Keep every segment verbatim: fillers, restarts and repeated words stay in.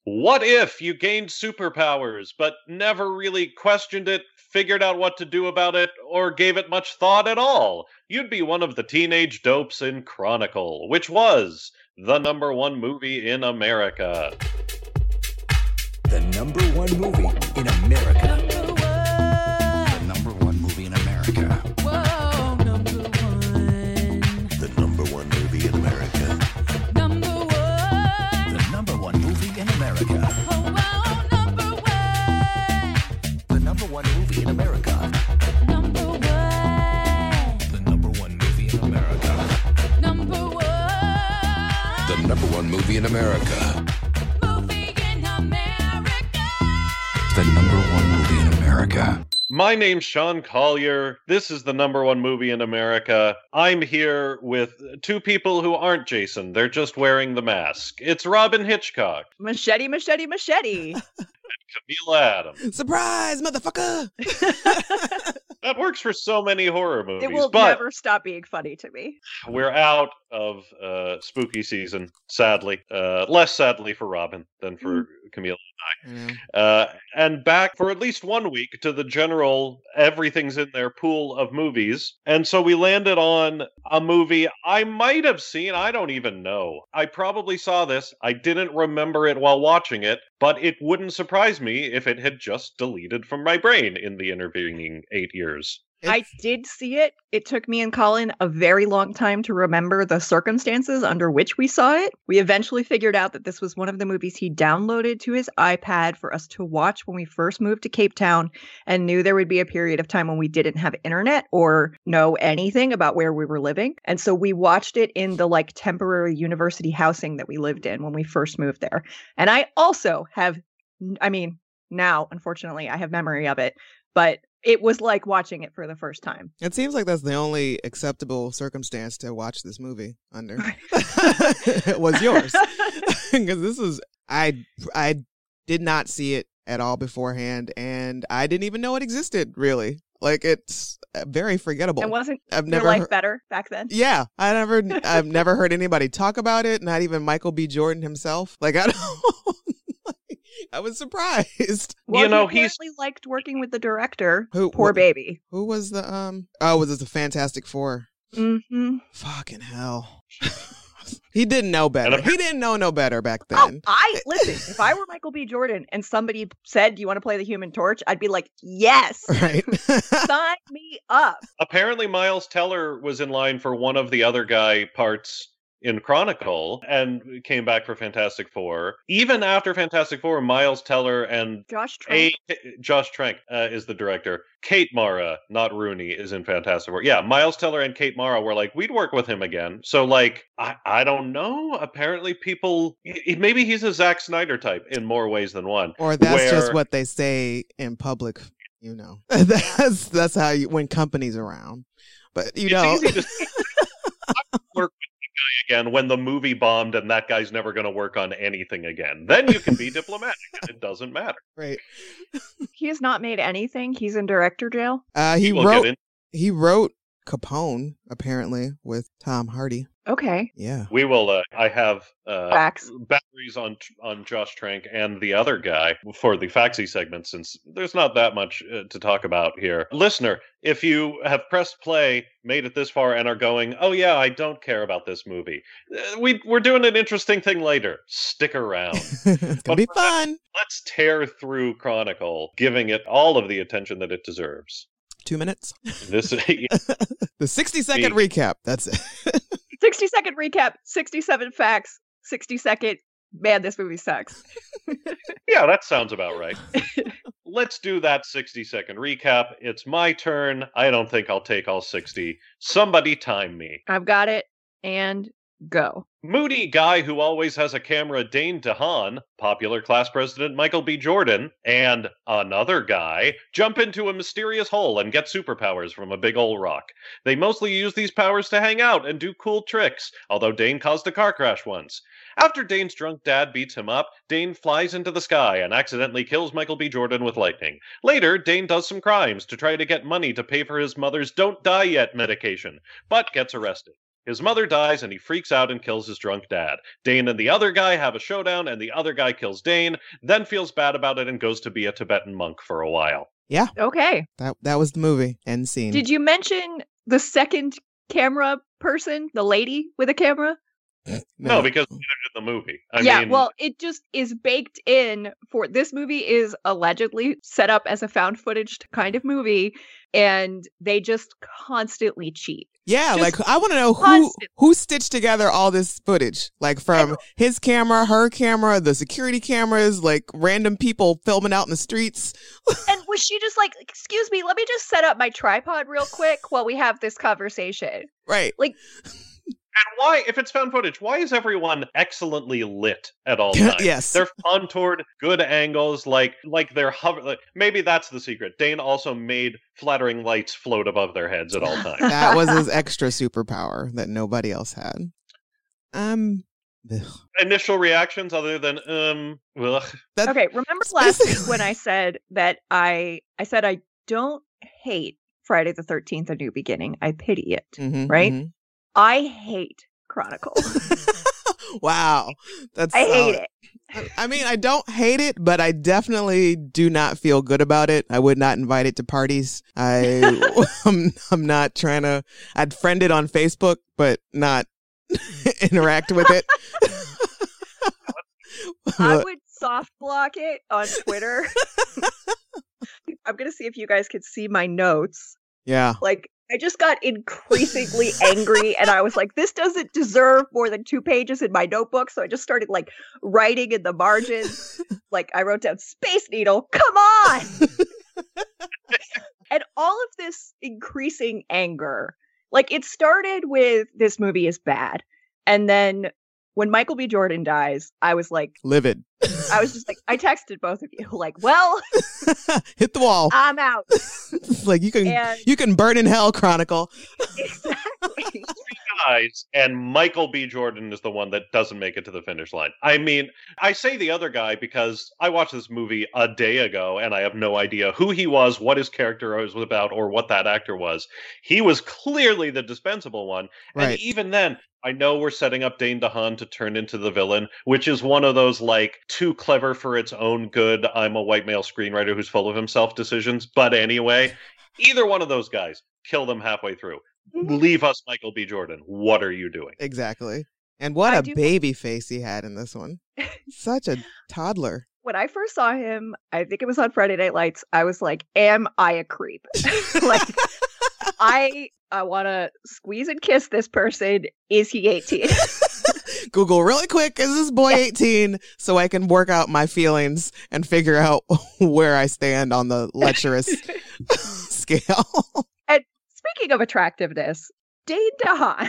What if you gained superpowers, but never really questioned it, figured out what to do about it, or gave it much thought at all? You'd be one of the teenage dopes in Chronicle, which was the number one movie in America. The number one movie in America. Number one. The number one movie in America. Whoa, number one. The number one movie in America. Number one. The number one movie in America. Oh, wow, number one. The number one movie in America. Number one. The number one movie in America. Number one. The number one movie in America. Movie in America. The number one movie in America. My name's Sean Collier. This is the number one movie in America. I'm here with two people who aren't Jason. They're just wearing the mask. It's Robin Hitchcock Machete, machete, machete. and Camila Adams. Surprise, motherfucker! That works for so many horror movies, It will but never stop being funny to me. we're out of uh, spooky season, sadly. Uh, less sadly for Robin than for Camila. Yeah. Uh, and back for at least one week to the general everything's in their pool of movies. And so we landed on a movie I might have seen. I don't even know. I probably saw this. I didn't remember it while watching it, but it wouldn't surprise me if it had just deleted from my brain in the intervening eight years. I did see it. It took me and Colin a very long time to remember the circumstances under which we saw it. We eventually figured out that this was one of the movies he downloaded to his iPad for us to watch when we first moved to Cape Town, and knew there would be a period of time when we didn't have internet or know anything about where we were living. And so we watched it in the like temporary university housing that we lived in when we first moved there. And I also have, I mean, now, unfortunately, I have memory of it, but it was like watching it for the first time. It seems like that's the only acceptable circumstance to watch this movie under. Was yours. Because this is, I, I did not see it at all beforehand, and I didn't even know it existed, really. Like, it's very forgettable. And wasn't I've your never life heard- better back then? Yeah, I never, I've never heard anybody talk about it, not even Michael B. Jordan himself. Like, I don't, I was surprised. Well, You know, he he's- apparently liked working with the director. Who- Poor what- baby. Who was the, um, oh, was it the Fantastic Four? Mm-hmm. Fucking hell. He didn't know better. And a- He didn't know no better back Oh, then. I listen. If I were Michael B. Jordan and somebody said, "Do you want to play the Human Torch?" I'd be like, "Yes, Right. sign me up." Apparently, Miles Teller was in line for one of the other guy parts in Chronicle and came back for Fantastic Four. Even after Fantastic Four, Miles Teller and Josh Trank. A, Josh Trank uh, is the director. Kate Mara, not Rooney, is in Fantastic Four. Yeah, Miles Teller and Kate Mara were like, we'd work with him again. So, like, I, I don't know. Apparently, people, he- maybe he's a Zack Snyder type in more ways than one. Or that's where- just what they say in public, you know. That's that's how you, when company's around. But, you It's know. easy to say, I would work with the guy again when the movie bombed and that guy's never going to work on anything again. Then you can be diplomatic and it doesn't matter. Right. He has not made anything. He's in director jail. Uh, he We'll wrote get in. he wrote Capone, apparently, with Tom Hardy. Okay. Yeah. We will. Uh, I have uh, Facts. batteries on on Josh Trank and the other guy for the Faxi segment, since there's not that much uh, to talk about here. Listener, if you have pressed play, made it this far, and are going, "Oh yeah, I don't care about this movie," uh, we we're doing an interesting thing later. Stick around. It's gonna But be for that- fun. Let's tear through Chronicle, giving it all of the attention that it deserves. Two minutes. This The sixty second Me. recap. That's it. sixty second recap, sixty-seven facts, sixty second, man, this movie sucks. Yeah, that sounds about right. Let's do that sixty second recap. It's my turn. I don't think I'll take all sixty. Somebody time me. I've got it, and go. Moody guy who always has a camera, Dane DeHaan, popular class president Michael B. Jordan, and another guy jump into a mysterious hole and get superpowers from a big ol' rock. They mostly use these powers to hang out and do cool tricks, although Dane caused a car crash once. After Dane's drunk dad beats him up, Dane flies into the sky and accidentally kills Michael B. Jordan with lightning. Later, Dane does some crimes to try to get money to pay for his mother's Don't Die Yet medication, but gets arrested. His mother dies and he freaks out and kills his drunk dad. Dane and the other guy have a showdown and the other guy kills Dane, then feels bad about it and goes to be a Tibetan monk for a while. Yeah, Okay. that that was the movie. End scene. Did you mention the second camera person, the lady with a camera? No, because we did the movie. I yeah, mean, well, it just is baked in for this movie is allegedly set up as a found footage kind of movie, and they just constantly cheat. Yeah, Just like I want to know who constant. who stitched together all this footage, like from his camera, her camera, the security cameras, like random people filming out in the streets. And was she just like, excuse me, let me just set up my tripod real quick while we have this conversation? Right. and why, if it's found footage, why is everyone excellently lit at all times? Yes. They're contoured, good angles, like like they're hover. Like, maybe that's the secret. Dane also made flattering lights float above their heads at all times. That was his extra superpower that nobody else had. Um. ugh. Initial reactions, other than um, ugh. That- Okay, remember last week basically- when I said that I I said I don't hate Friday the thirteenth: A New Beginning. I pity it. Mhm, Right? mhm. I hate Chronicle. Wow, that's I hate solid. it. I- I mean, I don't hate it, but I definitely do not feel good about it. I would not invite it to parties. I, I'm, I'm not trying to. I'd friend it on Facebook, but not interact with it. I But- would soft block it on Twitter. I'm gonna see if you guys could see my notes. yeah, Like, I just got increasingly angry, and I was like, this doesn't deserve more than two pages in my notebook. So I just started like writing in the margins. Like, I wrote down Space Needle, come on! And all of this increasing anger, like, it started with this movie is bad. And then when Michael B. Jordan dies, I was like, livid. I was just like, I texted both of you, like, well, Hit the wall. I'm out. It's like you can And you can burn in hell, Chronicle. exactly. Guys, and Michael B. Jordan is the one that doesn't make it to the finish line. I mean, I say the other guy because I watched this movie a day ago and I have no idea who he was, what his character was about, or what that actor was. He was clearly the dispensable one. And Right. even then, I know we're setting up Dane DeHaan to turn into the villain, which is one of those, like, too clever for its own good, I'm a white male screenwriter who's full of himself decisions. But anyway, either one of those guys, kill them halfway through. Leave us Michael B. Jordan. What are you doing? Exactly. And what I a do- baby face he had in this one. Such a toddler. When I first saw him, I think it was on Friday Night Lights, I was like, am I a creep? Like, I I want to squeeze and kiss this person. Is he eighteen? Google really quick, is this boy eighteen? So I can work out my feelings and figure out where I stand on the lecherous scale. Speaking of attractiveness, Dane DeHaan.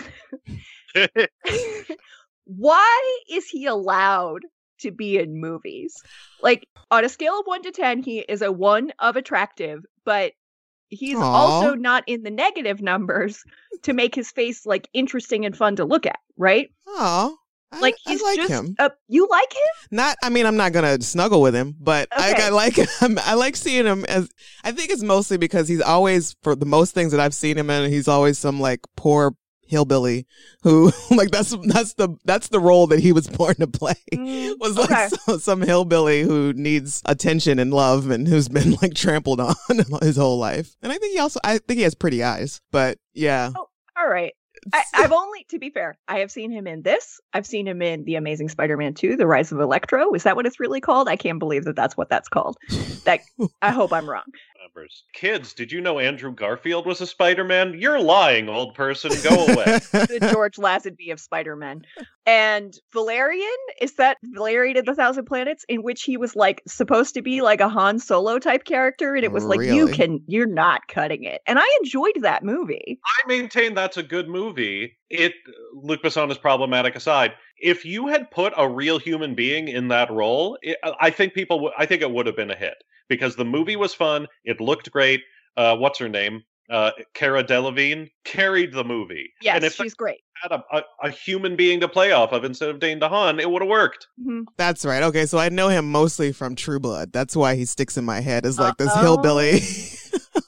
Why is he allowed to be in movies? Like, on a scale of one to ten, he is a one of attractive, but he's Aw. also not in the negative numbers to make his face like interesting and fun to look at, right? Oh, I, Like, I he's like just him. Uh, you like him? Not, I mean, I'm not gonna snuggle with him, but I, Okay. I like him. I like seeing him as. I think it's mostly because he's always, for the most things that I've seen him in, he's always some like poor hillbilly who, like, that's that's the that's the role that he was born to play. Mm, Was like okay. so- some hillbilly who needs attention and love and who's been like trampled on his whole life. And I think he also, I think he has pretty eyes, but yeah. All right. I, I've only, to be fair, I have seen him in this. I've seen him in The Amazing Spider-Man two, The Rise of Electro. Is that what it's really called? I can't believe that that's what that's called. That I hope I'm wrong. Numbers. Kids, did you know Andrew Garfield was a Spider-Man? You're lying, old person. Go away. The George Lazenby of Spider-Man. And Valerian, is that Valerian of the Thousand Planets, in which he was like supposed to be like a Han Solo type character, and it was like, you Really? can, you're not cutting it. And I enjoyed that movie. I maintain that's a good movie. It, Luc Besson is problematic aside. If you had put a real human being in that role, it, I think people, w- I think it would have been a hit because the movie was fun. It looked great. Uh, what's her name? Uh, Cara Delevingne carried the movie. Yes, and if she's great. they had a, a, a human being to play off of instead of Dane DeHaan, it would have worked. Mhm. That's right. Okay, so I know him mostly from True Blood. That's why he sticks in my head as like this Uh-oh. hillbilly.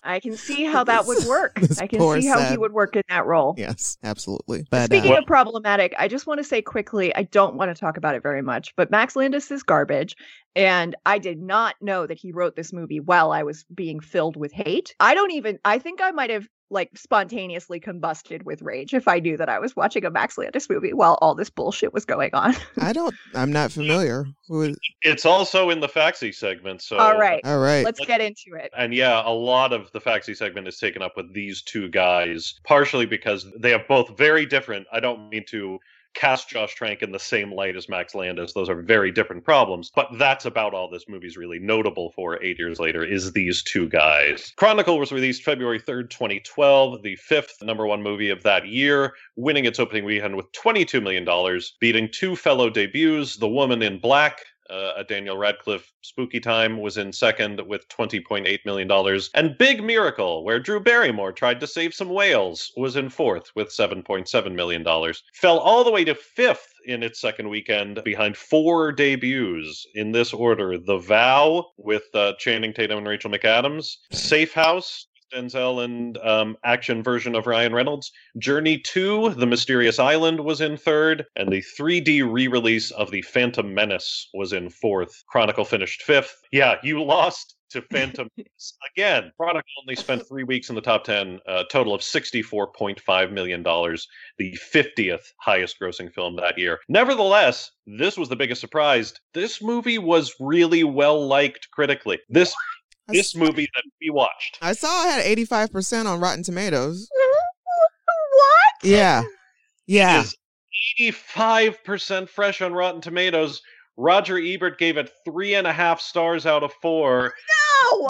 I can see how that would work. This I can poor see how he sad- would work in that role. Yes, absolutely. But Speaking uh, of problematic, I just want to say quickly, I don't want to talk about it very much, but Max Landis is garbage. And I did not know that he wrote this movie while I was being filled with hate. I don't even, I think I might have like spontaneously combusted with rage if I knew that I was watching a Max Landis movie while all this bullshit was going on. I don't. I'm not familiar. Who is, It's also in the Faxi segment. So All right, all right. let's get into it. And yeah, a lot of the Faxi segment is taken up with these two guys, partially because they have both very different. I don't mean to cast Josh Trank in the same light as Max Landis. Those are very different problems, but that's about all this movie's really notable for eight years later is these two guys. Chronicle was released February third, twenty twelve, the fifth number one movie of that year, winning its opening weekend with twenty-two million dollars, beating two fellow debuts, The Woman in Black, Uh, a Daniel Radcliffe spooky time, was in second with twenty point eight million dollars. And Big Miracle, where Drew Barrymore tried to save some whales, was in fourth with seven point seven million dollars. Fell all the way to fifth in its second weekend behind four debuts in this order. The Vow with uh, Channing Tatum and Rachel McAdams. Safe House, Denzel and um, action version of Ryan Reynolds. Journey two, The Mysterious Island, was in third, and the three D re-release of The Phantom Menace was in fourth. Chronicle finished fifth. Yeah, you lost to Phantom Menace again. Chronicle only spent three weeks in the top ten, a total of sixty-four point five million dollars, the fiftieth highest grossing film that year. Nevertheless, this was the biggest surprise. This movie was really well liked critically. This I This s- movie that we watched. I saw it had eighty-five percent on Rotten Tomatoes. What? Yeah. Yeah. Is eighty-five percent fresh on Rotten Tomatoes. Roger Ebert gave it three and a half stars out of four. No!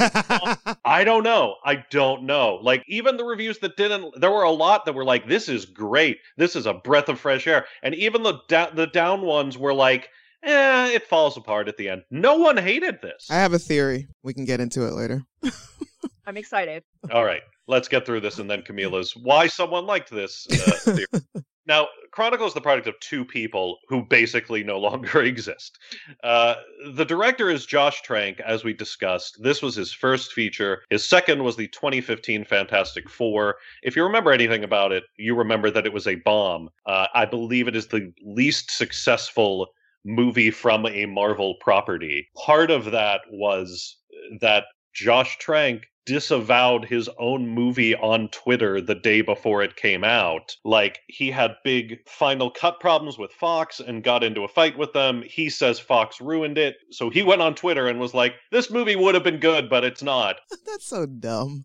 I don't know. I don't know. Like, even the reviews that didn't, there were a lot that were like, this is great. This is a breath of fresh air. And even the, da- the down ones were like, eh, it falls apart at the end. No one hated this. I have a theory. We can get into it later. I'm excited. All right, let's get through this, and then Camila's why someone liked this uh, theory. Now, Chronicle is the product of two people who basically no longer exist. Uh, the director is Josh Trank, as we discussed. This was his first feature. His second was the twenty fifteen Fantastic Four. If you remember anything about it, you remember that it was a bomb. Uh, I believe it is the least successful movie from a Marvel property. Part of that was that Josh Trank disavowed his own movie on Twitter the day before it came out. Like, he had big Final Cut problems with Fox and got into a fight with them. He says Fox ruined it. So he went on Twitter and was like, this movie would have been good, but it's not. That's so dumb.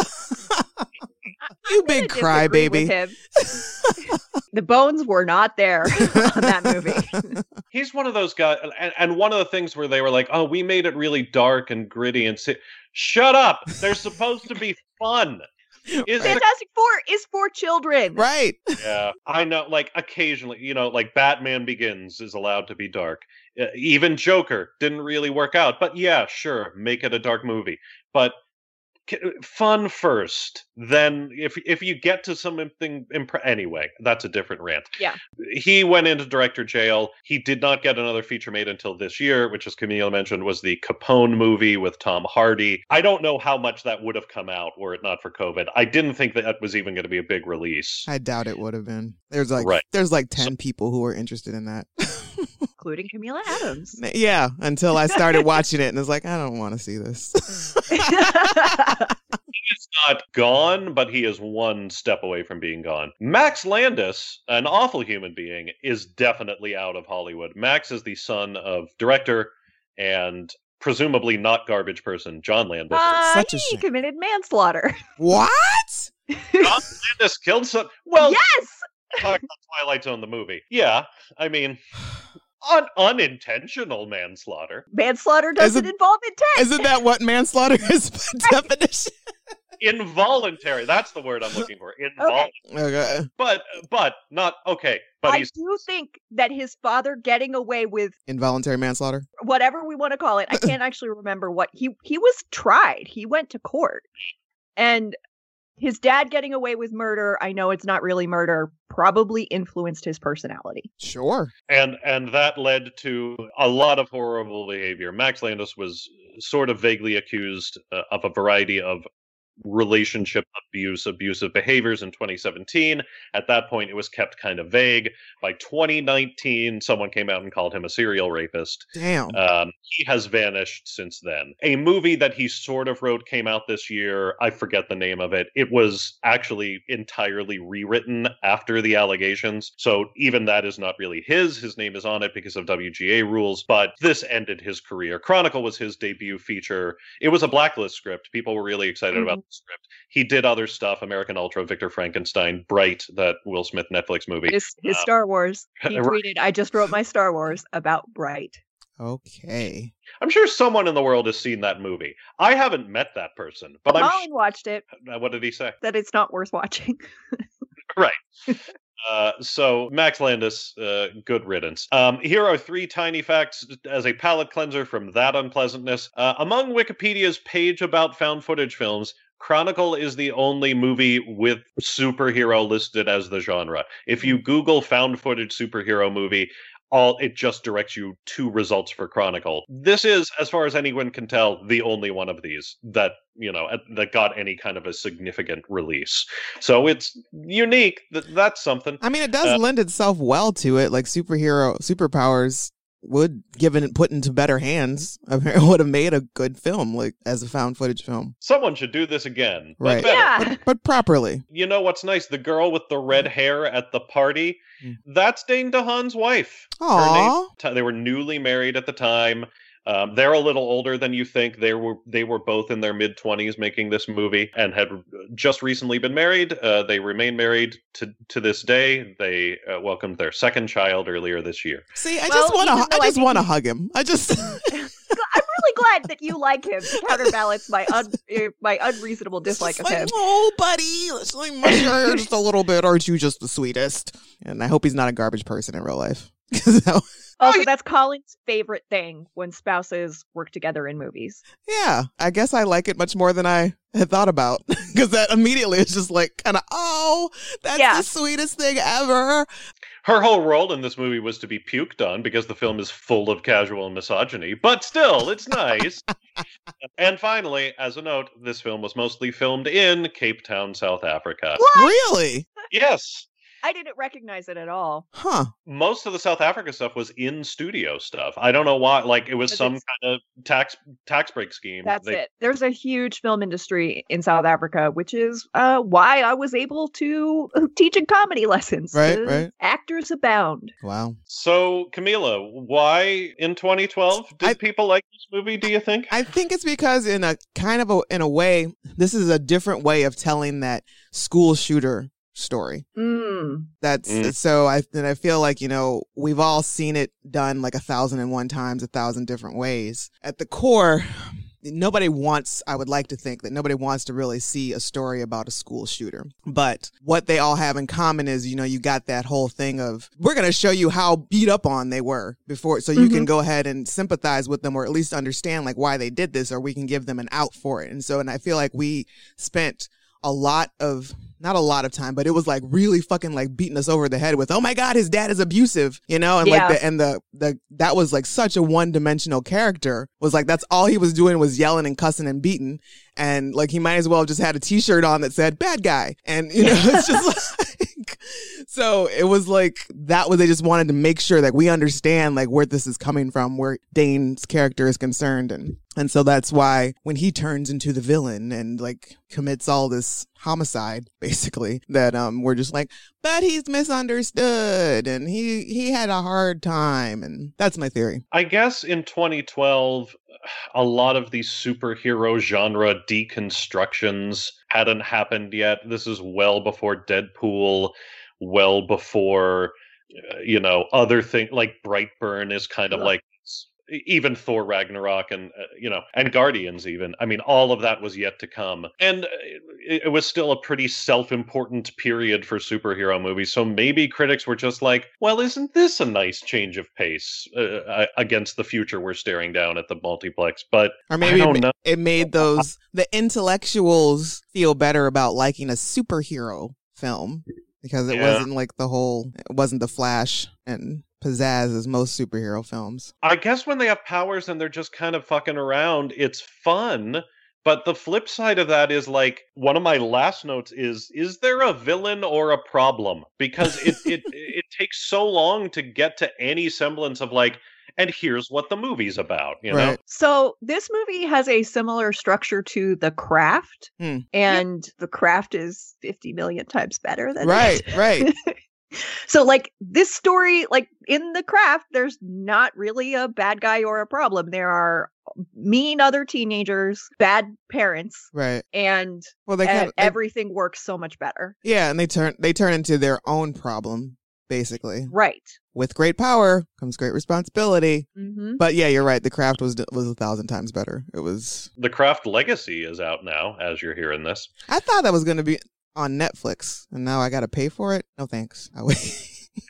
You I'm big gonna disagree with crybaby. him. The bones were not there on that movie. He's one of those guys. And, and one of the things where they were like, oh, we made it really dark and gritty and si-. Shut up. They're supposed to be fun. Is the Fantastic Four is for children. Right. Yeah, I know. Like, occasionally, you know, like Batman Begins is allowed to be dark. Uh, even Joker didn't really work out. But yeah, sure, make it a dark movie. But c- fun first. Then, if if you get to something, impre- anyway, that's a different rant. Yeah. He went into director jail. He did not get another feature made until this year, which, as Camille mentioned, was the Capone movie with Tom Hardy. I don't know how much that would have come out were it not for COVID. I didn't think that that was even going to be a big release. I doubt it would have been. There's like Right. there's like ten people who were interested in that. Including Camila Adams. Yeah, until I started watching it and it's like I don't want to see this. He's not gone, but he is one step away from being gone. Max Landis, an awful human being, is definitely out of Hollywood. Max is the son of director and presumably not garbage person John Landis. Uh, Such a he shame. committed manslaughter. What? John Landis killed some. Well, Yes! talk about Twilight Zone, the movie. Yeah, I mean, un- unintentional manslaughter. Manslaughter doesn't Isn't- involve intent. Isn't that what manslaughter is by definition? Involuntary. That's the word I'm looking for. Involuntary. Okay. But, but not, okay. But I he's, do think that his father getting away with Involuntary manslaughter. whatever we want to call it, I can't actually remember what he he was tried. He went to court. And his dad getting away with murder, I know it's not really murder, probably influenced his personality. Sure. and, and that led to a lot of horrible behavior. Max Landis was sort of vaguely accused uh, of a variety of relationship abuse, abusive behaviors in twenty seventeen. At that point, it was kept kind of vague. By twenty nineteen, someone came out and called him a serial rapist. Damn. Um, he has vanished since then. A movie that he sort of wrote came out this year. I forget the name of it. It was actually entirely rewritten after the allegations. So even that is not really his. His name is on it because of W G A rules, but this ended his career. Chronicle was his debut feature. It was a Blacklist script. People were really excited Mhm. about the script. He did other stuff, American Ultra, Victor Frankenstein, Bright, that Will Smith Netflix movie. His, his Uh, Star Wars. He right. tweeted, I just wrote my Star Wars about Bright. Okay. I'm sure someone in the world has seen that movie. I haven't met that person, but I'm Colin watched it, sh- what did he say? that it's not worth watching. Right. Uh, so Max Landis, uh, good riddance. Um, here are three tiny facts as a palate cleanser from that unpleasantness. Uh, among Wikipedia's page about found footage films, Chronicle is the only movie with superhero listed as the genre. If you Google found footage superhero movie, all it just directs you to results for Chronicle. This is, as far as anyone can tell, the only one of these that, you know, that got any kind of a significant release. So it's unique. Th- that's something. I mean, it does Uh, lend itself well to it. Like superhero superpowers would, given it put into better hands, would have made a good film, like as a found footage film. Someone should do this again. But Right. better. Yeah. But properly. You know what's nice? The girl with the red hair at the party, Mm. that's Dane DeHaan's wife. Her Aw. name- t- they were newly married at the time. Um, they're a little older than you think. They were they were both in their mid twenties making this movie and had just recently been married. Uh, they remain married to to this day. They uh, welcomed their second child earlier this year. See, I Well, just want even to. though I I just think want to he- hug him. I just. I'm really glad that you like him to counterbalance my un- uh, my unreasonable dislike It's of like, him. oh, buddy, let's like mush your hair just a little bit. Aren't you just the sweetest? And I hope he's not a garbage person in real life. So, Also, Oh, that's Colin's favorite thing when spouses work together in movies. yeah, I guess I like it much more than I had thought about because that immediately is just like kind of, oh, that's Yeah. the sweetest thing ever. Her whole role in this movie was to be puked on because the film is full of casual misogyny, but still, it's nice. And finally, as a note, this film was mostly filmed in Cape Town, South Africa. Really? Yes. I didn't recognize it at all. Huh. Most of the South Africa stuff was in studio stuff. I don't know why. Like, it was 'Cause some it's- kind of tax tax break scheme. That's They- it. There's a huge film industry in South Africa, which is uh, why I was able to teach in comedy lessons. Right, 'cause right. Actors abound. Wow. So, Camila, why in twenty twelve did I- people like this movie, do you think? I think it's because in a kind of a in a way, this is a different way of telling that school shooter story. Mm. That's Mm. so I and I feel like, you know, we've all seen it done like a thousand and one times, a thousand different ways. At the core, nobody wants, I would like to think that nobody wants to really see a story about a school shooter. But what they all have in common is, you know, you got that whole thing of, we're going to show you how beat up on they were before, so you Mhm. can go ahead and sympathize with them or at least understand like why they did this, or we can give them an out for it. And so, and I feel like we spent a lot of, not a lot of time, but it was like really fucking like beating us over the head with, oh my God, his dad is abusive, you know? And Yeah. like the, and the, the, that was like such a one dimensional character, was like, that's all he was doing was yelling and cussing and beating. And like, he might as well have just had a t-shirt on that said bad guy. And, you know, it's just like, so it was like, that was, they just wanted to make sure that we understand like where this is coming from, where Dane's character is concerned. And, and so that's why when he turns into the villain and like commits all this homicide, basically, that um we're just like, but he's misunderstood and he he had a hard time. And that's my theory. I guess in twenty twelve, a lot of these superhero genre deconstructions hadn't happened yet. This is well before Deadpool, well before, uh, you know, other things like Brightburn is kind of Ugh. like, even Thor Ragnarok and, uh, you know, and Guardians even. I mean, all of that was yet to come. And uh, it, it was still a pretty self-important period for superhero movies. So maybe critics were just like, well, isn't this a nice change of pace uh, against the future we're staring down at the multiplex? But Or I maybe don't it, ma- know. it made those the intellectuals feel better about liking a superhero film because it Yeah. wasn't like the whole, it wasn't the flash and pizzazz as most superhero films. I guess when they have powers and they're just kind of fucking around, it's fun. But the flip side of that is like one of my last notes is is there a villain or a problem? Because it it it takes so long to get to any semblance of like, and here's what the movie's about, you know? Right. So this movie has a similar structure to The Craft, Hmm. and The Craft is fifty million times better than Right, it. right. So like this story, like in The Craft, there's not really a bad guy or a problem. There are mean other teenagers, bad parents, Right. and Well, they e- kind of everything works so much better. yeah, and they turn they turn into their own problem basically. Right. With great power comes great responsibility. hmm But yeah, you're right. The Craft was was a thousand times better. It was. The Craft Legacy is out now, as you're hearing this. I thought that was going to be on Netflix, and now I got to pay for it. No thanks. I wait.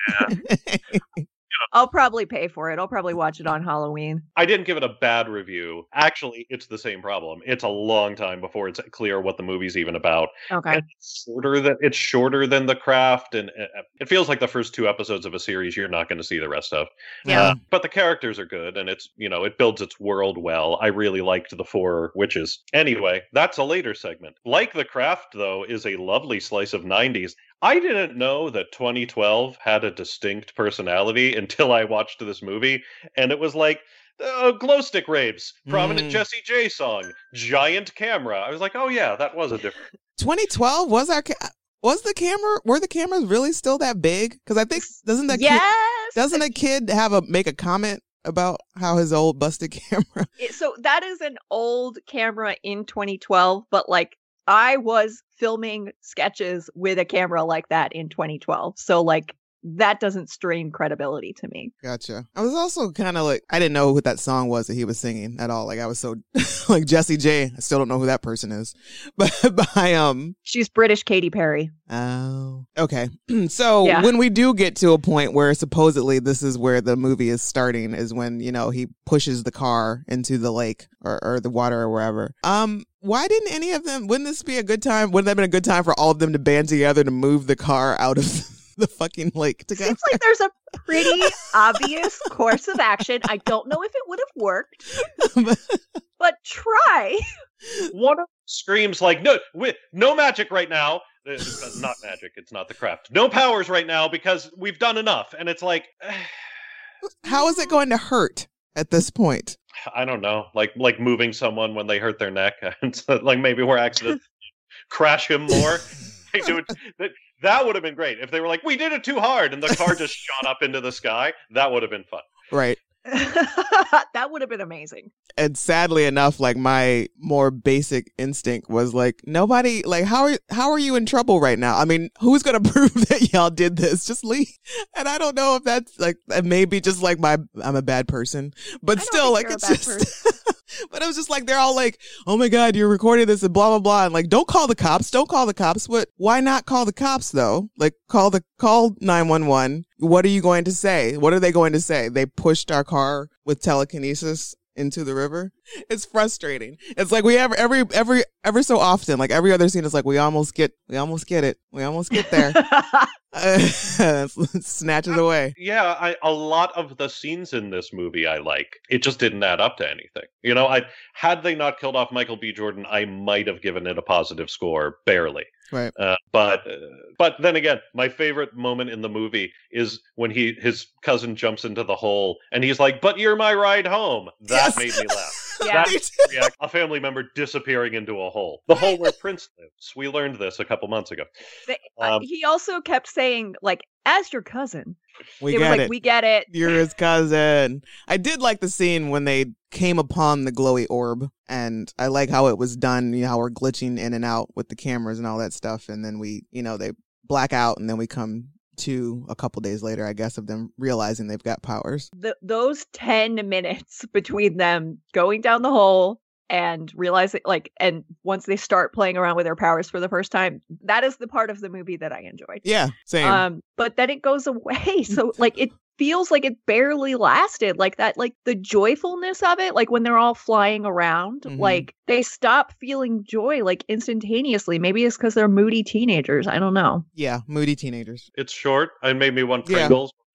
I'll probably pay for it. I'll probably watch it on Halloween. I didn't give it a bad review. Actually, it's the same problem. It's a long time before it's clear what the movie's even about. Okay. And it's shorter than it's shorter than The Craft, and uh, it feels like the first two episodes of a series you're not going to see the rest of. Yeah. Uh, but the characters are good, and it's you know it builds its world well. I really liked the four witches. Anyway, that's a later segment. Like The Craft, though, is a lovely slice of nineties. I didn't know that twenty twelve had a distinct personality until I watched this movie, and it was like. Uh, glow stick raves, prominent Mm. Jessie J song, giant camera. I was like, oh yeah, that was a different. twenty twelve was our ca- was the camera were the cameras really still that big? Because I think doesn't that Yes. kid, doesn't a kid have a make a comment about how his old busted camera? It- so that is an old camera in twenty twelve, but like I was filming sketches with a camera like that in twenty twelve. So like that doesn't strain credibility to me. Gotcha. I was also kind of like I didn't know what that song was that he was singing at all. Like I was so like Jessie J. I still don't know who that person is, but by um. She's British Katy Perry. Oh, okay. So Yeah. when we do get to a point where supposedly this is where the movie is starting, is when you know he pushes the car into the lake or, or the water or wherever. Um, why didn't any of them? Wouldn't this be a good time? Wouldn't that have been a good time for all of them to band together to move the car out of the fucking lake together? Seems like there's a pretty obvious course of action. I don't know if it would have worked, but try. One of them screams like, "No, wi- no magic right now." Uh, It's not magic. It's not The Craft. No powers right now because we've done enough. And it's like, How is it going to hurt at this point? I don't know, like like moving someone when they hurt their neck. And so, like maybe we're accident crash him more. They do it. That, that would have been great if they were like, we did it too hard, and the car just shot up into the sky. That would have been fun. Right. That would have been amazing. And sadly enough, like my more basic instinct was like, nobody, like, how are how are you in trouble right now? I mean, who's gonna prove that y'all did this? Just leave. And I don't know if that's like, it may be just like my, I'm a bad person, but I don't still, like, think it's you're a bad just. But it was just like they're all like, "Oh my God, you're recording this and blah blah blah," and like, "Don't call the cops, don't call the cops." But why not call the cops though? Like, call the call nine one one. What are you going to say? What are they going to say? They pushed our car with telekinesis into the river. It's frustrating. It's like we ever every every ever so often, like every other scene is like we almost get we almost get it. We almost get there. Uh, snatches away. Yeah, I, a lot of the scenes in this movie I like. It just didn't add up to anything. You know, I had they not killed off Michael B. Jordan, I might have given it a positive score, barely. Right. Uh, but uh, but then again, my favorite moment in the movie is when he his cousin jumps into the hole and he's like, "But you're my ride home." That Yes. made me laugh. Yeah. That's react- a family member disappearing into a hole. The hole where Prince lives. We learned this a couple months ago. They- uh, Um, he also kept saying, like, as your cousin. We They were get like, it. we get it. You're his cousin. I did like the scene when they came upon the glowy orb, and I like how it was done, you know, how we're glitching in and out with the cameras and all that stuff, and then we, you know, they black out, and then we come to a couple days later, I guess, of them realizing they've got powers. The, those ten minutes between them going down the hole and realizing, like, and once they start playing around with their powers for the first time, that is the part of the movie that I enjoyed. Yeah, same. Um, but then it goes away. So, like, it feels like it barely lasted. Like that, like the joyfulness of it, like when they're all flying around, Mhm. like they stop feeling joy like instantaneously. Maybe it's because they're moody teenagers. I don't know. yeah, moody teenagers. It's short. It made me want Yeah. Pringles.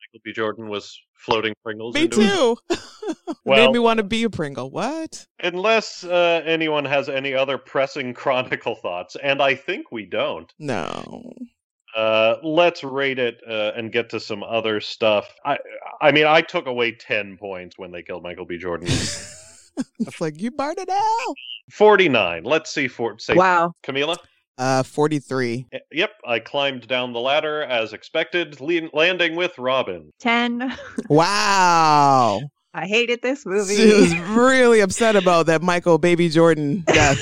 Michael B. Jordan was floating Pringles. Me into it. too. Well- Made me want to be a Pringle. What? Unless uh, anyone has any other pressing Chronicle thoughts, and I think we don't. No. Uh, let's rate it uh, and get to some other stuff. I, I mean, I took away ten points when they killed Michael B. Jordan. It's like, you burned it out. Forty-nine. Let's see. For say, Wow. Camila. Uh, forty-three. Y- Yep, I climbed down the ladder as expected, le- landing with Robin. ten. Wow. I hated this movie. She was really upset about that Michael Baby Jordan death.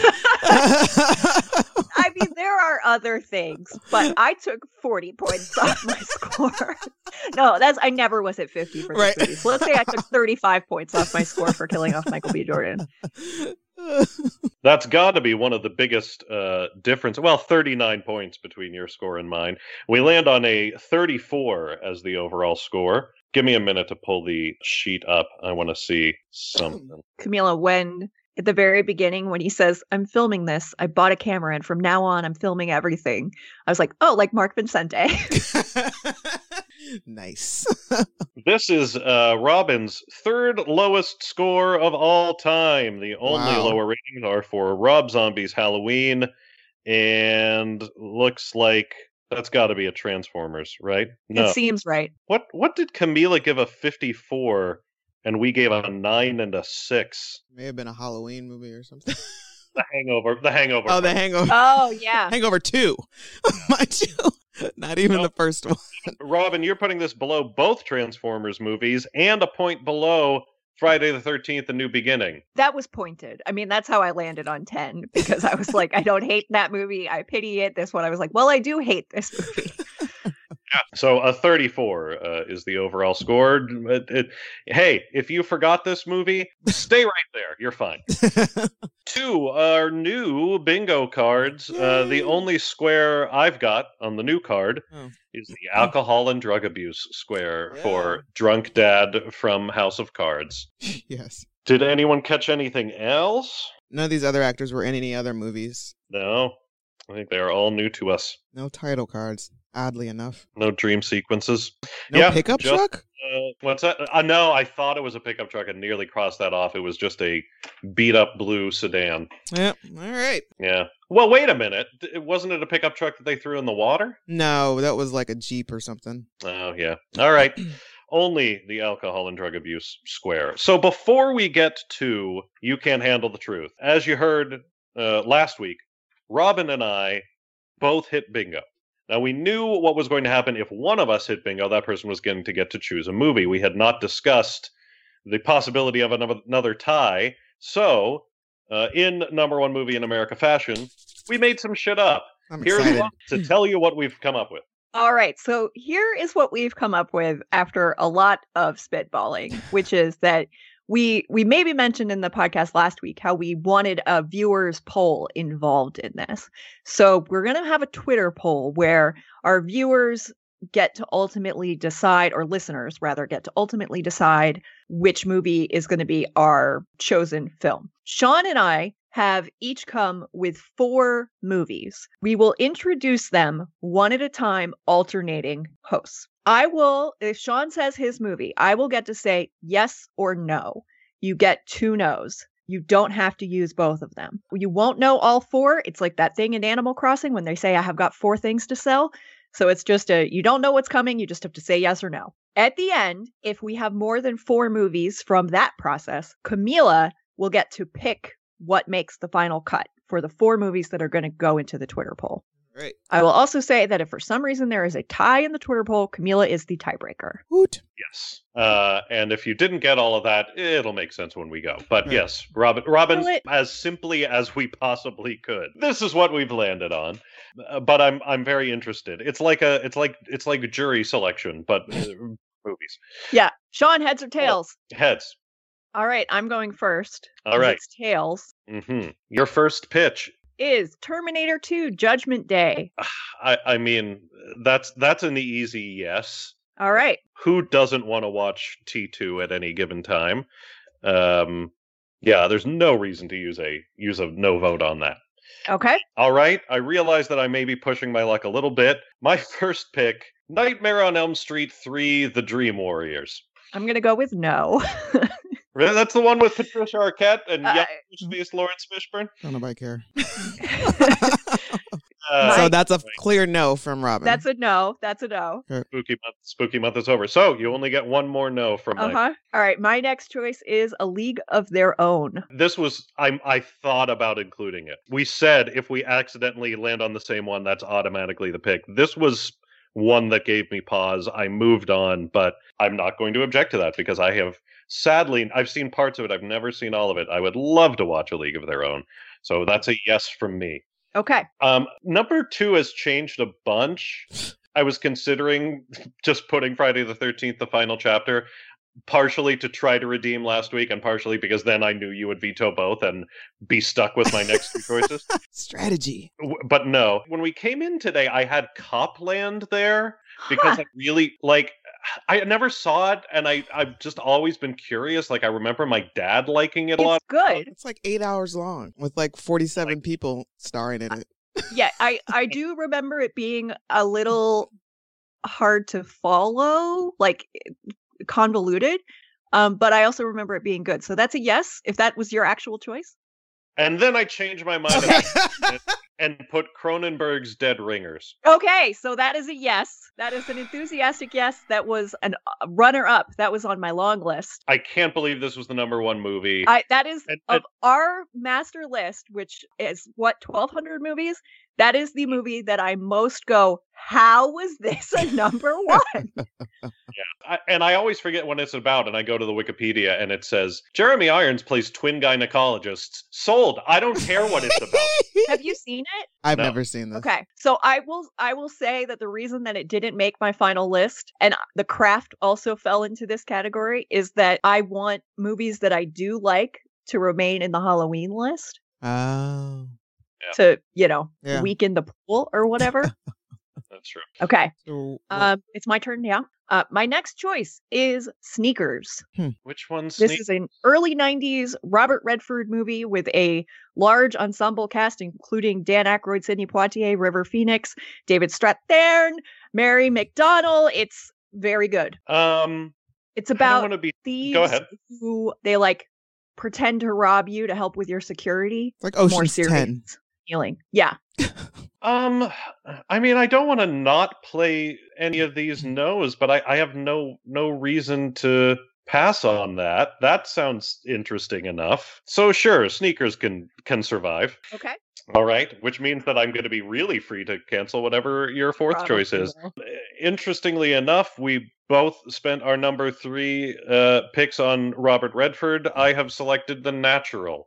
I mean, there are other things, but I took forty points off my score. No, that's I never was at fifty for this Right. movie. So let's say I took thirty-five points off my score for killing off Michael B. Jordan. That's got to be one of the biggest uh, difference. Well, thirty-nine points between your score and mine. We land on a thirty-four as the overall score. Give me a minute to pull the sheet up. I want to see something. Camila, when at the very beginning, when he says, I'm filming this, I bought a camera, and from now on, I'm filming everything. I was like, oh, like Mark Vincente. Nice. This is uh, Robin's third lowest score of all time. The only Wow. lower ratings are for Rob Zombie's Halloween, and looks like that's got to be a Transformers, right? No. It seems right. What what did Camila give a fifty-four, and we gave a nine and a six? May have been a Halloween movie or something. The Hangover. The Hangover. Oh, the Hangover. Oh, yeah. Hangover two. Mind you. Not even No. the first one. Robin, you're putting this below both Transformers movies and a point below Friday the thirteenth: A New Beginning. That was pointed. I mean, that's how I landed on ten, because I was like, I don't hate that movie. I pity it. This one, I was like, well, I do hate this movie. So a thirty-four uh, is the overall score. It- it- hey, if you forgot this movie, stay right there. You're fine. Two are new bingo cards. Uh, the Yay. only square I've got on the new card Oh. is the alcohol and drug abuse square Yeah. for Drunk Dad from House of Cards. Yes. Did anyone catch anything else? None of these other actors were in any other movies. No. I think they are all new to us. No title cards, oddly enough. No dream sequences. No Yeah, pickup just- truck? Uh, what's that? Uh, no, I thought it was a pickup truck and nearly crossed that off. It was just a beat up blue sedan. Yep. All right. Yeah. Well, wait a minute. D- Wasn't it a pickup truck that they threw in the water? No, that was like a Jeep or something. Oh, yeah. All right. Only the alcohol and drug abuse square. So before we get to You Can't Handle the Truth, as you heard uh, last week, Robin and I both hit bingo. Now, we knew what was going to happen if one of us hit bingo. That person was going to get to choose a movie. We had not discussed the possibility of another, another tie. So, uh, in number one movie in America fashion, we made some shit up. I'm Here's excited. what, to tell you what we've come up with. All right. So here is what we've come up with after a lot of spitballing, which is that we we maybe mentioned in the podcast last week how we wanted a viewers poll involved in this. So we're going to have a Twitter poll where our viewers get to ultimately decide, or listeners rather get to ultimately decide which movie is going to be our chosen film. Sean and I have each come with four movies. We will introduce them one at a time, alternating hosts. I will, if Sean says his movie, I will get to say yes or no. You get two no's. You don't have to use both of them. You won't know all four. It's like that thing in Animal Crossing when they say, I have got four things to sell. So it's just a, you don't know what's coming. You just have to say yes or no. At the end, if we have more than four movies from that process, Camila will get to pick what makes the final cut for the four movies that are going to go into the Twitter poll. Right. I will also say that if for some reason there is a tie in the Twitter poll, Camila is the tiebreaker. Hoot. Yes. Uh, and if you didn't get all of that, it'll make sense when we go. But Right. yes, Robin, Robin, Will it? as simply as we possibly could. This is what we've landed on. Uh, but I'm I'm very interested. It's like a it's like it's like a jury selection, but uh, movies. Yeah. Sean, heads or tails? Heads. All right, I'm going first. All 'cause right. It's tails. hmm Your first pitch. Is Terminator two Judgment Day. I I mean that's that's an easy yes. All right. Who doesn't want to watch T two at any given time? Um, yeah, there's no reason to use a use a no vote on that. Okay. All right, I realize that I may be pushing my luck a little bit. My first pick Nightmare on Elm Street three, The Dream Warriors. I'm gonna go with no. Really? That's the one with Patricia Arquette and Uh, young face Lawrence Fishburne? Don't nobody care. Uh, So that's a clear no from Robin. That's a no. That's a no. spooky month. Spooky month is over. So you only get one more no from Uh Mike. huh. All right. My next choice is A League of Their Own. This was I I thought about including it. We said if we accidentally land on the same one, that's automatically the pick. This was one that gave me pause. I moved on, but I'm not going to object to that because I have sadly I've seen parts of it. I've never seen all of it. I would love to watch A League of Their Own. So that's a yes from me. Okay. Um, number two has changed a bunch. I was considering just putting Friday the thirteenth, the final chapter, partially to try to redeem last week and partially because then I knew you would veto both and be stuck with my next two choices. strategy. W- But no, when we came in today, I had Copland there because Huh. I really like. I never saw it, and I I've just always been curious. Like I remember my dad liking it a It's lot. good. It's like eight hours long with like forty-seven people starring in it. Yeah, I I do remember it being a little hard to follow, like convoluted. Um, but I also remember it being good. So that's a yes. If that was your actual choice. And then I changed my mind and, and put Cronenberg's Dead Ringers. Okay, so that is a yes. That is an enthusiastic yes. That was an uh, runner-up. That was on my long list. I can't believe this was the number one movie. I that is And- of and- our master list, which is what twelve hundred movies. That is the movie that I most go, how was this a number one? I, and I always forget what it's about, and I go to the Wikipedia, and it says, Jeremy Irons plays twin gynecologists. Sold. I don't care what it's about. Have you seen it? I've No. never seen this. Okay, so I will I will say that the reason that it didn't make my final list, and The Craft also fell into this category, is that I want movies that I do like to remain in the Halloween list Oh. Yeah. to, you know, Yeah. weaken the pool or whatever. That's true. Okay, So, what- um, it's my turn now. Uh, my next choice is Sneakers. Which one's This sneak- is an early nineties Robert Redford movie with a large ensemble cast, including Dan Aykroyd, Sidney Poitier, River Phoenix, David Strathairn, Mary McDonnell. It's very good. Um, It's I don't about want to be. thieves ahead. who they like pretend to rob you to help with your security. it's like More Ocean's serious ten. stealing. Yeah. Um, I mean, I don't want to not play any of these no's, but I, I have no no reason to pass on that. That sounds interesting enough. So sure, Sneakers can can survive. Okay. All right, which means that I'm going to be really free to cancel whatever your fourth choice Probably is. will. Interestingly enough, we both spent our number three uh, picks on Robert Redford. I have selected The Natural.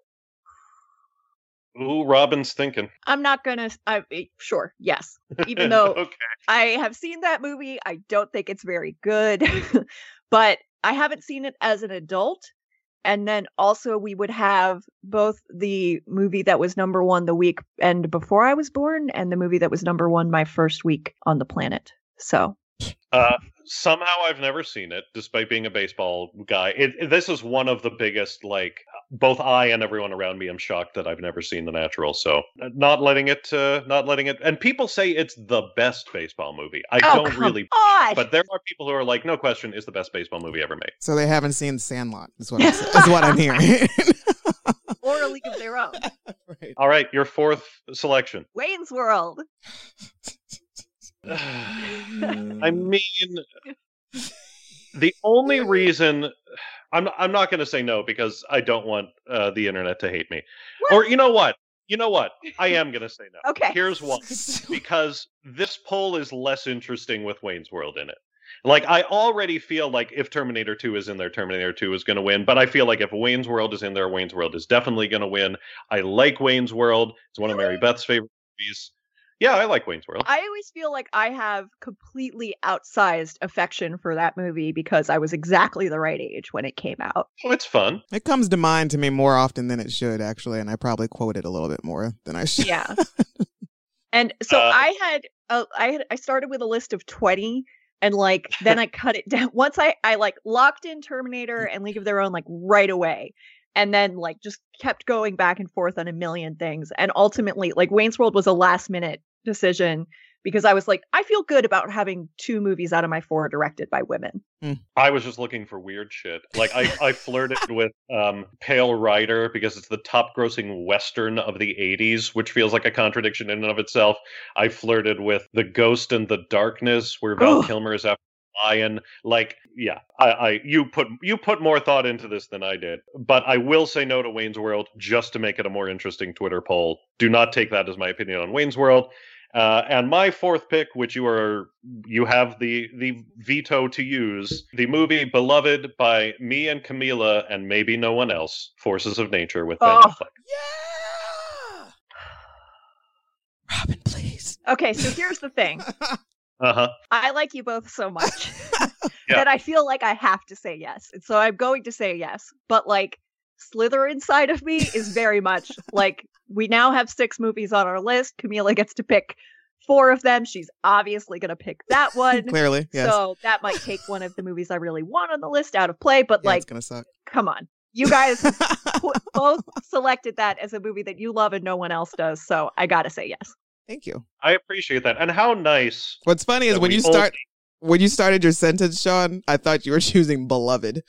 Ooh, Robin's thinking. I'm not gonna. I eh, sure, yes. Even though okay. I have seen that movie, I don't think it's very good. But I haven't seen it as an adult. And then also we would have both the movie that was number one the week and before I was born, and the movie that was number one my first week on the planet. So Uh, somehow I've never seen it, despite being a baseball guy. It, it- this is one of the biggest, like, both I and everyone around me am shocked that I've never seen The Natural. So, uh, not letting it, uh, not letting it. And people say it's the best baseball movie. I oh, don't come really, on! but there are people who are like, no question, it's the best baseball movie ever made. So they haven't seen Sandlot. Is what I'm, is what I'm hearing. Or A League of Their Own. Right. All right, your fourth selection. Wayne's World. I mean, the only reason I'm I'm not going to say no because I don't want uh, the internet to hate me. What? Or you know what? You know what? I am going to say no. Okay. Here's why. Because this poll is less interesting with Wayne's World in it. Like, I already feel like if Terminator two is in there, Terminator two is going to win. But I feel like if Wayne's World is in there, Wayne's World is definitely going to win. I like Wayne's World. It's one of Mary Beth's favorite movies. Yeah, I like Wayne's World. I always feel like I have completely outsized affection for that movie because I was exactly the right age when it came out. Oh, it's fun. It comes to mind to me more often than it should, actually, and I probably quote it a little bit more than I should. Yeah. And so Uh, I had a, I had I started with a list of twenty, and like then I cut it down. Once I I like locked in Terminator and League of Their Own like right away. And then like just kept going back and forth on a million things. And ultimately like Wayne's World was a last minute decision because I was like, I feel good about having two movies out of my four directed by women. I was just looking for weird shit. Like I, I flirted with um, Pale Rider because it's the top grossing Western of the eighties, which feels like a contradiction in and of itself. I flirted with The Ghost in the Darkness, where Val Ugh. Kilmer is after Lion. Like, yeah, I, I you put you put more thought into this than I did. But I will say no to Wayne's World just to make it a more interesting Twitter poll. Do not take that as my opinion on Wayne's World. Uh, and my fourth pick, which you are you have the the veto to use, the movie Beloved by me and Camila and maybe no one else, Forces of Nature with Ben Oh. Affleck. Yeah. Robin, please. Okay, so here's the thing. Uh huh. I like you both so much Yeah. that I feel like I have to say yes. And so I'm going to say yes. But like Slither inside of me is very much like we now have six movies on our list. Camila gets to pick four of them. She's obviously going to pick that one. Clearly, yes. So that might take one of the movies I really want on the list out of play. But yeah, like, it's gonna suck. come on. You guys po- both selected that as a movie that you love and no one else does. So I got to say yes. Thank you. I appreciate that. And how nice. What's funny is that when we you only- start when you started your sentence, Sean, I thought you were choosing Beloved.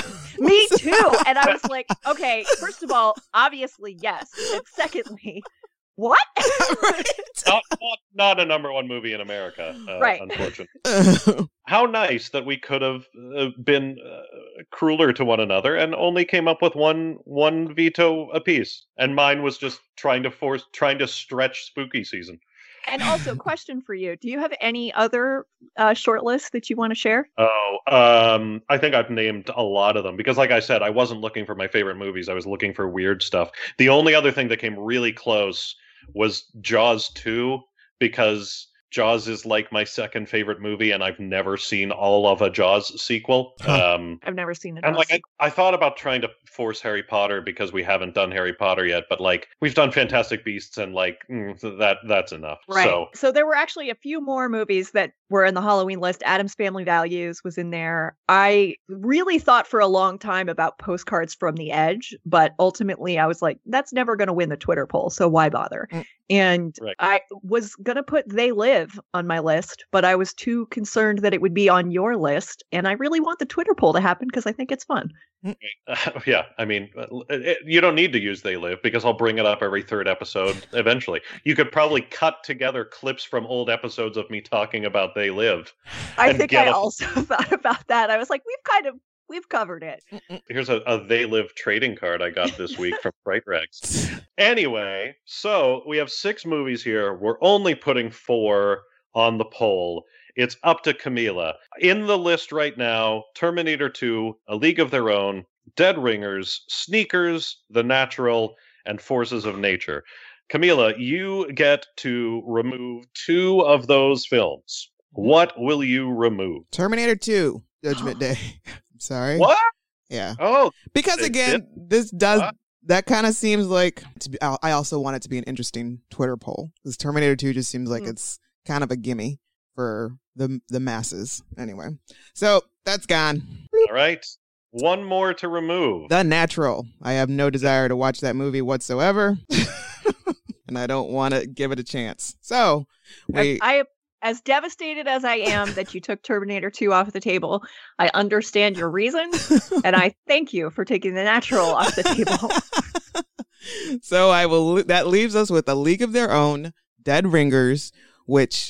Me too. And I was like, okay, first of all, obviously, yes. And secondly, what? Right? not, not, not a number one movie in America, uh, Right. unfortunately. How nice that we could have uh, been uh, crueler to one another and only came up with one one veto apiece. And mine was just trying to force, trying to stretch spooky season. And also, question for you. Do you have any other uh, short lists that you want to share? Oh, um, I think I've named a lot of them because, like I said, I wasn't looking for my favorite movies. I was looking for weird stuff. The only other thing that came really close was Jaws two, because Jaws is like my second favorite movie, and I've never seen all of a Jaws sequel. Huh. Um, I've never seen it. and like I, I thought about trying to force Harry Potter because we haven't done Harry Potter yet, but like we've done Fantastic Beasts, and like mm, that that's enough. Right. So So there were actually a few more movies that were in the Halloween list. Adam's Family Values was in there. I really thought for a long time about Postcards from the Edge, but ultimately I was like, that's never going to win the Twitter poll, so why bother? Mm. And Right. I was going to put They Live on my list, but I was too concerned that it would be on your list. And I really want the Twitter poll to happen because I think it's fun. Uh, yeah, I mean, uh, it, you don't need to use They Live because I'll bring it up every third episode eventually. You could probably cut together clips from old episodes of me talking about They Live. I And think get I a- also thought about that. I was like, we've kind of, we've covered it. Here's a, a They Live trading card I got this week from Fright Rags. Anyway, so we have six movies here. We're only putting four on the poll. It's up to Camila. In the list right now, Terminator two, A League of Their Own, Dead Ringers, Sneakers, The Natural, and Forces of Nature. Camila, you get to remove two of those films. What will you remove? Terminator two, Judgment Day. I'm sorry. What? Yeah. Oh, Because They again, this does What? that kind of seems like to be, I also want it to be an interesting Twitter poll. Because Terminator two just seems like Mm. it's kind of a gimme for the the masses. Anyway, so that's gone. all right. One more to remove. The Natural. I have no desire to watch that movie whatsoever, and I don't want to give it a chance. So we I, I as devastated as I am that you took Terminator two off the table, I understand your reasons, and I thank you for taking The Natural off the table. so I will. That leaves us with A League of Their Own, Dead Ringers, which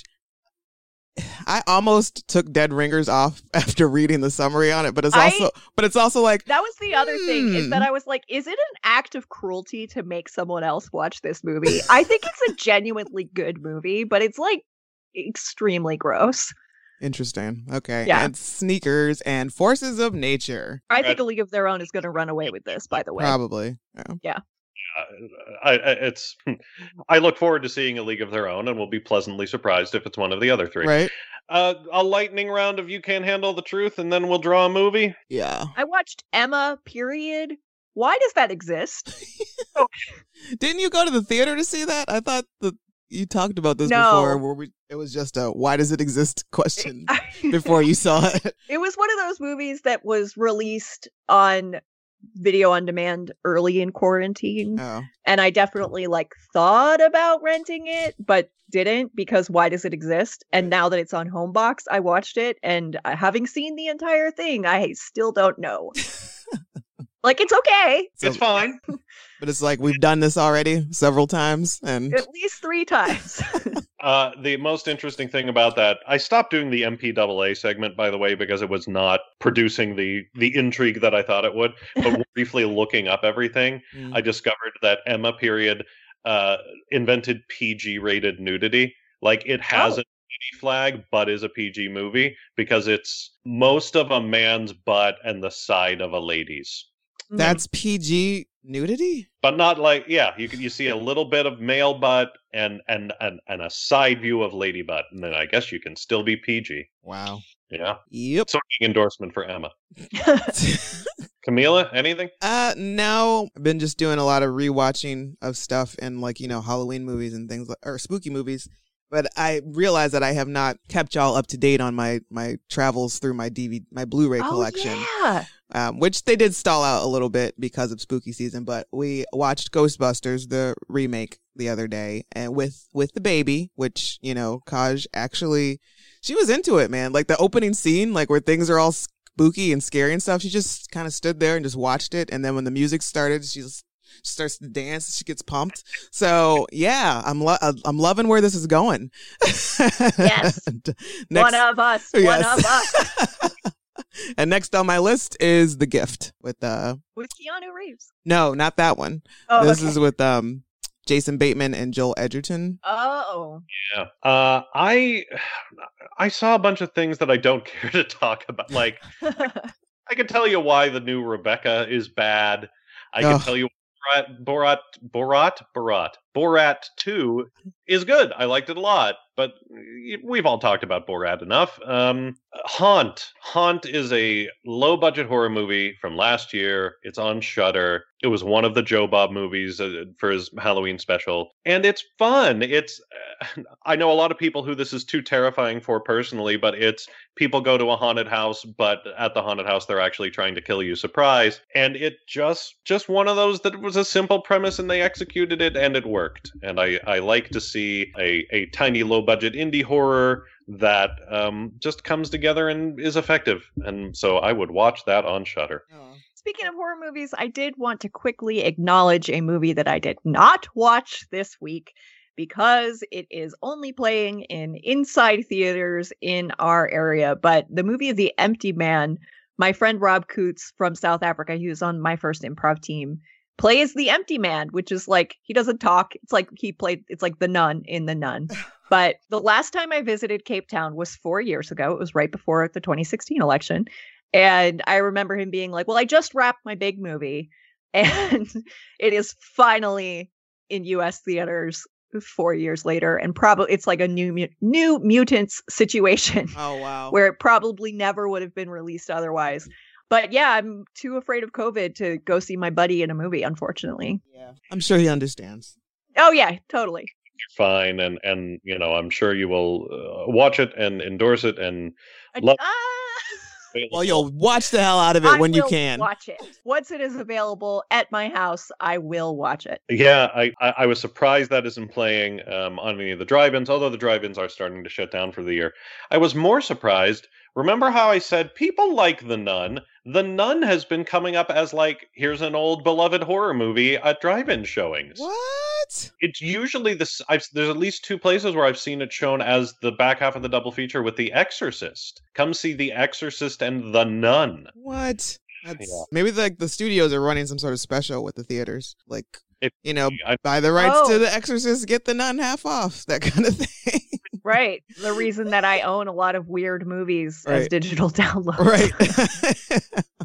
I almost took Dead Ringers off after reading the summary on it, but it's I- also, but it's also like, That was the other thing, is Hmm. that I was like, is it an act of cruelty to make someone else watch this movie? I think it's a genuinely good movie, but it's like extremely gross. interesting. Okay, Yeah. and Sneakers and Forces of Nature, I think A League of Their Own is going to run away with this, by the way. probably. Yeah. I, I, it's. I look forward to seeing A League of Their Own, and will be pleasantly surprised if it's one of the other three. Right? Uh, a lightning round of You Can't Handle the Truth, and then we'll draw a movie. Yeah. I watched Emma, period. Why does that exist? Didn't you go to the theater to see that? I thought that you talked about this No. before. Where we, it was just a "why does it exist" question before you saw it. It was one of those movies that was released on video on demand early in quarantine. Oh. And I definitely like thought about renting it, but didn't because why does it exist? And now that it's on Homebox, I watched it, and uh, having seen the entire thing, I still don't know. Like, it's okay. So- It's fine. But it's like we've done this already several times, and At least three times. Uh, the most interesting thing about that, I stopped doing the M P A A segment, by the way, because it was not producing the the intrigue that I thought it would. But briefly looking up everything, Mm. I discovered that Emma period uh, invented P G-rated nudity. Like, it has Oh. a nudity flag, but is a P G movie because it's most of a man's butt and the side of a lady's. that's P G nudity. But not like, yeah, you can, you see a little bit of male butt and, and and and a side view of lady butt, and then I guess you can still be P G. Wow. Yeah. Yep. So endorsement for Emma. Camila, anything? Uh, no, I've been just doing a lot of rewatching of stuff and like, you know, Halloween movies and things like, or spooky movies. But I realize that I have not kept y'all up to date on my, my travels through my D V D, my Blu-ray Oh, collection, yeah. um, which they did stall out a little bit because of spooky season. But we watched Ghostbusters, the remake, the other day, and with, with the baby, which, you know, Kaj actually, she was into it, man. Like the opening scene, like where things are all spooky and scary and stuff. She just kind of stood there and just watched it. And then when the music started, she just she starts to dance. She gets pumped. So yeah, I'm lo- I'm loving where this is going. Yes. And One of us. One Yes. of us. And next on my list is The Gift with uh With Keanu Reeves. no, not that one. Oh, this okay. is with um Jason Bateman and Joel Edgerton. Oh. Yeah. Uh, I I saw a bunch of things that I don't care to talk about. Like, I can tell you why the new Rebecca is bad. I can Ugh. tell you Borat, Borat, Borat, Borat, Borat two is good. I liked it a lot, but we've all talked about Borat enough. Um, Haunt. Haunt is a low-budget horror movie from last year. It's on Shudder. It was one of the Joe Bob movies uh, for his Halloween special, and it's fun. It's uh, I know a lot of people who this is too terrifying for personally, but it's people go to a haunted house, but at the haunted house they're actually trying to kill you. Surprise! And it just just one of those that was a simple premise and they executed it and it worked. And I I like to see a a tiny low budget indie horror that um, just comes together and is effective. And so I would watch that on Shudder. Speaking of horror movies, I did want to quickly acknowledge a movie that I did not watch this week because it is only playing in inside theaters in our area. But the movie The Empty Man, my friend Rob Coots from South Africa, he was on my first improv team, plays the Empty Man, which is like, he doesn't talk. It's like he played, it's like the nun in The Nun. But the last time I visited Cape Town was four years ago. It was right before the twenty sixteen election. And I remember him being like, well, I just wrapped my big movie and it is finally in U S theaters four years later. And probably it's like a new, mu- new mutants situation Oh wow. where it probably never would have been released otherwise. But yeah, I'm too afraid of COVID to go see my buddy in a movie, unfortunately. Yeah. I'm sure he understands. Oh yeah, totally. Fine, and and you know I'm sure you will uh, watch it and endorse it and I- Love- ah! Well, you'll watch the hell out of it I when you will can. watch it. Once it is available at my house, I will watch it. Yeah, I, I, I was surprised that isn't playing um, on any of the drive-ins, although the drive-ins are starting to shut down for the year. I was more surprised. Remember how I said people like The Nun? The Nun has been coming up as like, here's an old beloved horror movie at drive-in showings. What? It's usually this. I've, there's at least two places where I've seen it shown as the back half of the double feature with The Exorcist. Come see The Exorcist and The Nun. What? That's Yeah. maybe like the studios are running some sort of special with the theaters, like It- you know, I- buy the rights Oh. to The Exorcist, get the Nun half off, that kind of thing. Right. The reason that I own a lot of weird movies as Right. digital downloads. Right.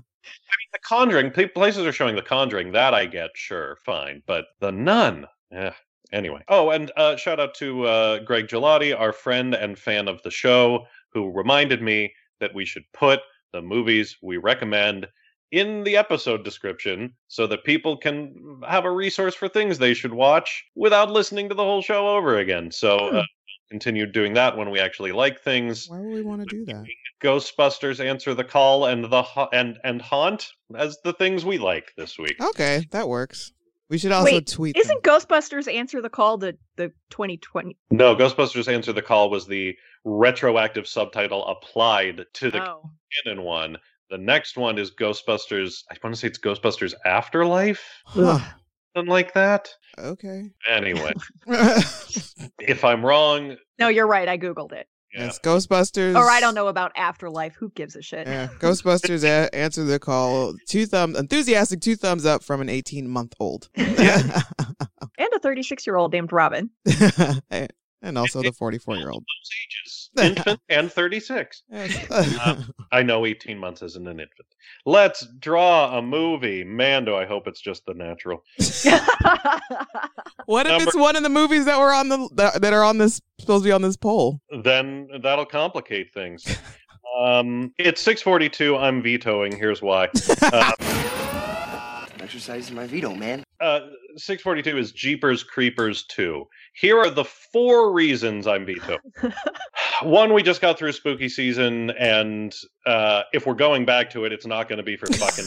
The Conjuring, pla- places are showing The Conjuring. That I get, sure, fine. But The Nun, eh. Anyway. Oh, and uh, shout out to uh, Greg Gelati, our friend and fan of the show, who reminded me that we should put the movies we recommend in the episode description so that people can have a resource for things they should watch without listening to the whole show over again. So Hmm. uh, continued doing that when we actually like things. Why would we want to do that? Ghostbusters, Answer the Call, and the ha- and and Haunt as the things we like this week. Okay, that works. We should also Wait, tweet. Isn't them. Ghostbusters Answer the Call the, the twenty twenty? No, Ghostbusters Answer the Call was the retroactive subtitle applied to the Oh. canon one. The next one is Ghostbusters. I want to say it's Ghostbusters Afterlife, Huh. something like that. Okay. Anyway, yes, if I'm wrong, No, you're right. I Googled it. yeah. Ghostbusters. Or I don't know about Afterlife. Who gives a shit? Yeah, Ghostbusters a- answer the call. Two thumbs, enthusiastic two thumbs up from an eighteen month old. And a thirty-six year old named Robin. And also the forty-four year old. Those ages, infant and thirty-six. I know eighteen months isn't an infant. Let's draw a movie. Man, do I hope it's just The Natural. What if Number- it's one of the movies that were on the that, that are on this supposed to be on this poll? Then that'll complicate things. Um, it's six forty-two. I'm vetoing. Here's why. Uh, Exercising my veto, man. uh, six forty-two is Jeepers Creepers two. Here are the four reasons I'm vetoing. One, we just got through spooky season, and uh, if we're going back to it, it's not going to be for fucking.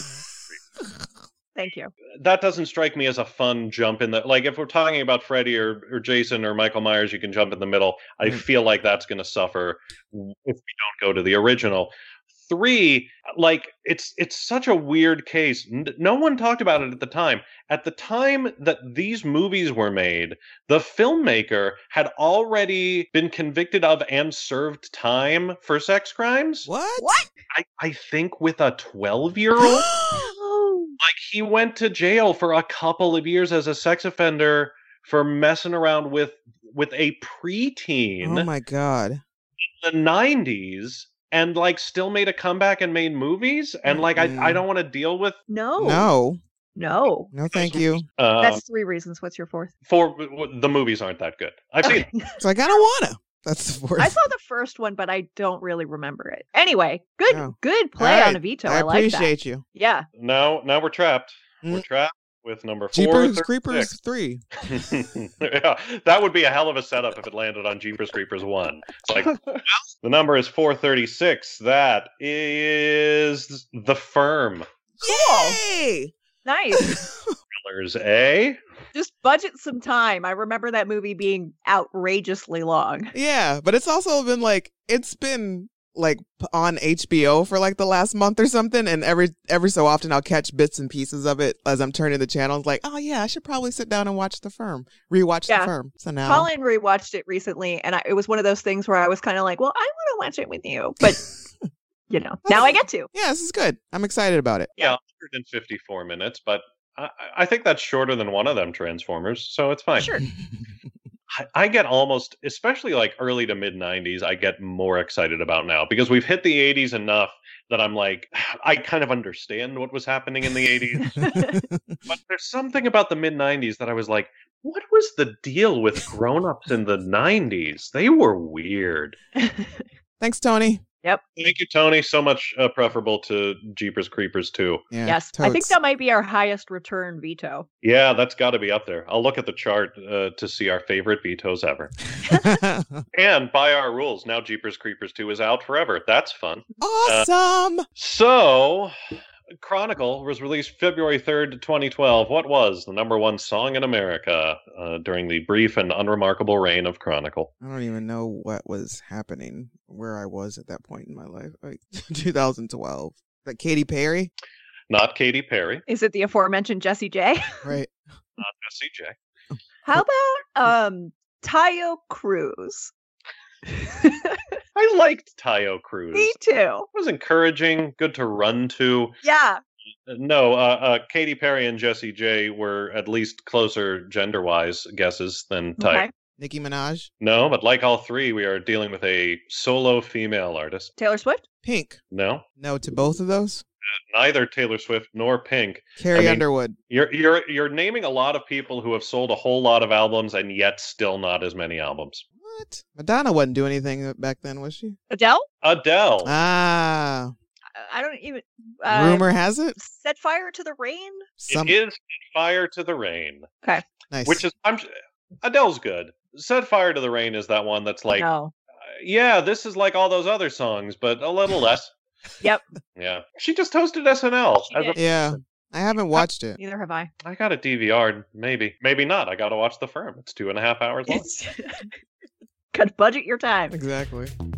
Thank you. That doesn't strike me as a fun jump in the like. If we're talking about Freddy or, or Jason or Michael Myers, you can jump in the middle. I Mm. feel like that's going to suffer if we don't go to the original. Three, like it's it's such a weird case. N- No one talked about it at the time. At the time that these movies were made, the filmmaker had already been convicted of and served time for sex crimes. What? What? I, I think with a twelve-year-old. Oh. Like he went to jail for a couple of years as a sex offender for messing around with with a preteen Oh my god. in the nineties and like still made a comeback and made movies and like I, I Mm-mm. don't want to deal with No. No. No. No, thank you. uh, That's three reasons. What's your fourth? for w- the movies aren't that good. I've seen It's like I don't wanna. That's the fourth. I saw the first one, but I don't really remember it. Anyway, good No. good play All right. on a veto. I I, like that. appreciate you. Yeah. now now we're trapped. We're Mm. trapped with number four. Jeepers thirty-six. Creepers three. Yeah, that would be a hell of a setup if it landed on Jeepers Creepers one. It's like, well, the number is four thirty-six. That is The Firm. Yay! Nice. There's A. Just budget some time. I remember that movie being outrageously long. Yeah, but it's also been like it's been like p- on H B O for like the last month or something, and every every so often I'll catch bits and pieces of it as I'm turning the channels. Like, oh yeah, I should probably sit down and watch The Firm, rewatch Yeah. The Firm. So now, Colin rewatched it recently, and I, it was one of those things where I was kind of like, well, I want to watch it with you. But, you know, now I get to. yeah, this is good. I'm excited about it. Yeah, one hundred fifty-four minutes, but I, I think that's shorter than one of them Transformers, so it's fine. Sure. I, I get almost, especially like early to mid nineties, I get more excited about now because we've hit the eighties enough that I'm like, I kind of understand what was happening in the eighties. But there's something about the mid nineties that I was like, what was the deal with grown-ups in the nineties? They were weird. Thanks, Tony. Thank you, Tony. So much uh, preferable to Jeepers Creepers two. Yeah, Yes. I think totes. that might be our highest return veto. Yeah, that's got to be up there. I'll look at the chart uh, to see our favorite vetoes ever. And by our rules, now Jeepers Creepers two is out forever. That's fun. Awesome. So, Chronicle was released February third, twenty twelve. What was the number one song in America uh, during the brief and unremarkable reign of Chronicle? I don't even know what was happening, where I was at that point in my life. Like twenty twelve. Like Katy Perry, Not Katy Perry, Is it the aforementioned Jessie J? right? not Jessie J. How about um Tayo Cruz? I liked Tayo Cruz. Me It too. was encouraging, good to run to. Yeah. No, uh, uh, Katy Perry and Jessie J were at least closer gender-wise guesses than Tayo. Okay. Nicki Minaj, No, but like all three, we are dealing with a solo female artist. Taylor Swift? Pink. No, No to both of those. neither Taylor Swift nor Pink. Carrie I mean- Underwood. You're you're you're naming a lot of people who have sold a whole lot of albums and yet still not as many albums. What? Madonna wasn't doing anything back then, was she? Adele? Adele. Ah, I- I don't even. Uh, rumor has it. Set fire to the rain? Some It is Fire to the Rain, nice. which is I'm Adele's good. Set Fire to the Rain is that one that's like, no. yeah, this is like all those other songs, but a little less. Yep. Yeah. She just hosted S N L. She As a, did. Yeah, I haven't watched it. Neither have I. I got it D V R'd. Maybe. Maybe not. I got to watch The Firm. It's two and a half hours long. It's Could budget your time. Exactly.